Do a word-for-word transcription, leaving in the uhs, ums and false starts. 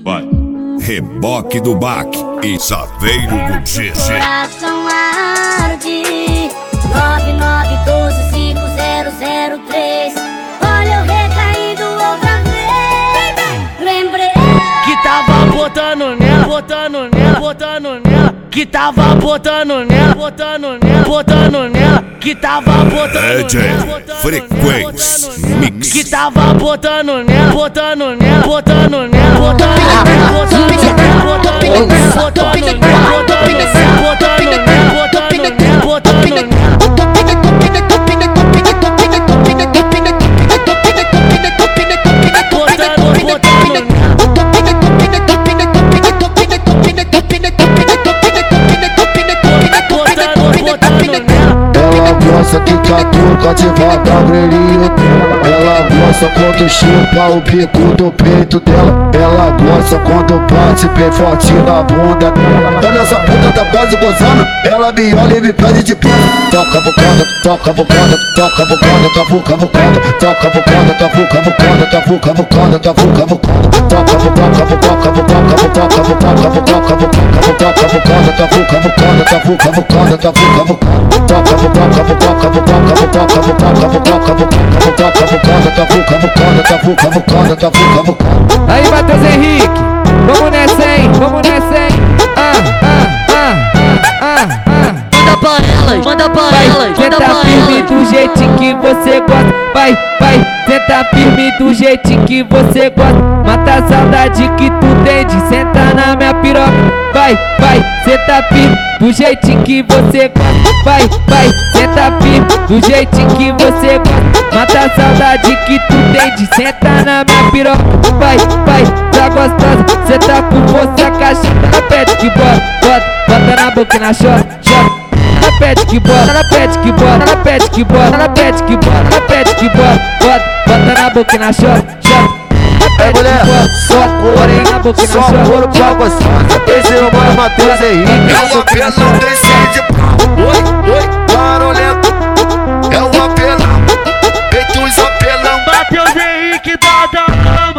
Vai. Reboque do baque e Saveiro do G G. Coração arde, nove nove um dois cinco zero zero três. Olha eu recaindo outra vez. Lembrei que tava botando nela, botando nela, botando nela. Que tava botando nela, botando nela, botando nela. Que tava botando D J nela, Frequência Mix. que tava botando nela, botando nela, botando nela, botando nela, botando nela, botando nela, botando nela, botando nela, botando nela, botando nela, botando nela. Ela gosta que catuca devagar grelhinho dela. Ela gosta quando chupa o bico do peito dela. Ela gosta quando bate bem forte na bunda dela. Olha essa puta da base gozando, ela me olha e me pede de pé. Toca a bocada, toca a bocada, toca a bocada, tavuca a bocada. Toca a bocada, tavuca a bocada, tavuca a bocada, tavuca a bocada. Toca a bocada, toca a bocada, toca a bocada, toca a bocada, toca a bocada, tavuca a bocada, tavuca a bocada, tavuca a bocada. Toca a bocada, toca a bocada, toca a bocada, toca a bocada, toca a bocada, tavuca a bocada, tavuca a bocada, tavuca a bocada. Aí, Matheus Henrique, vamos nessa, hein? Vamos nessa, hein? Ah, ah, ah, ah, ah. Manda pra elas, manda pra elas, manda pra Senta firme elas. do jeitinho que você gosta. Vai, vai, senta firme do jeitinho que você gosta. Mata a saudade que tu tem de sentar na minha piroca. Vai, vai, senta firme do jeitinho que você gosta. Vai, vai, senta firme do jeitinho que você gosta. Mata a saudade que tu tem de sentar na minha piroca. Vai, vai, tá gostosa, cê tá com força, caixa. Ela pede que bota, bota, bota na boca e na chota, chota. Ela pede que bota, ela pede que bota, ela pede que bota, ela pede que bota, ela pede que bota, bota, bota na boca e na chota, chota. É mulher, só couro, só couro pra gostosa. Esse é o mano Matheus Henrique. Ela apenas decide.